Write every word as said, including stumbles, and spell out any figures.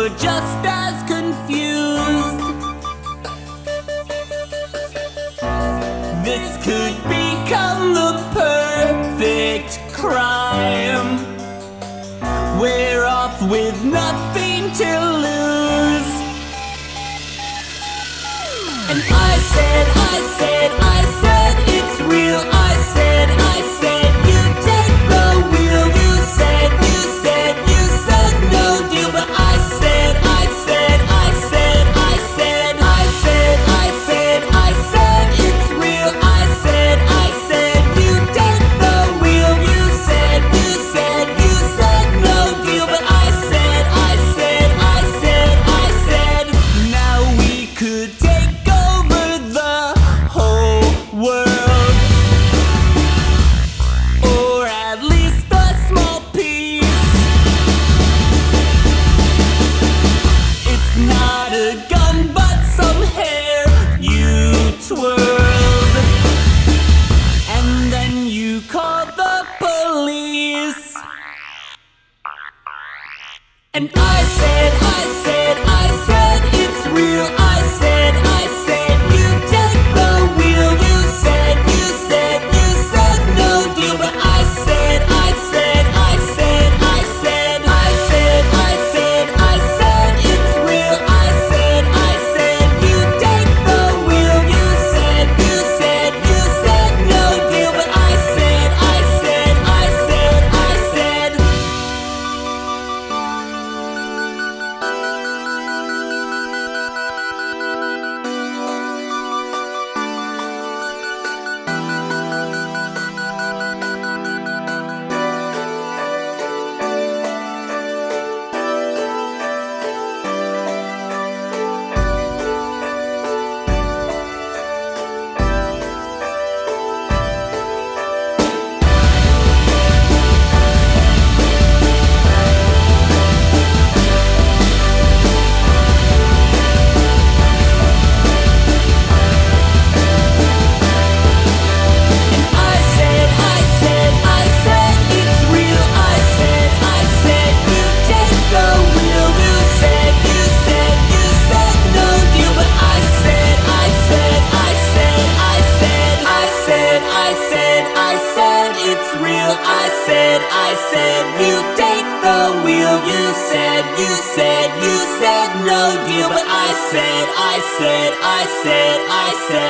were just as confused. This could become the perfect crime. We're off with nothing to lose. And I said, I said, I said, it's real. I said, I said, you take the wheel. You said, you said, you said no deal. But I said, I said, I said, I said, I said, I said, I said, it's real. I said, I said, you take the wheel. You said, you said, you said no deal. But I said, I said, I said, I said, now we could take over the whole world, or at least a small piece. It's not a gun, but some hair you twirled, and then you called the police. And I said, I said, I said, it's real. I said, I said, you take the wheel. You said, you said, you said no deal. But I said, I said, I said, I said, I said, I said, I said, it's real. I said, I said, you take the wheel. You said, you said, you said no deal. But I said, I said, I said, I said. I said, I said, you take the wheel. You said, you said, you said no deal. But I said, I said, I said, I said.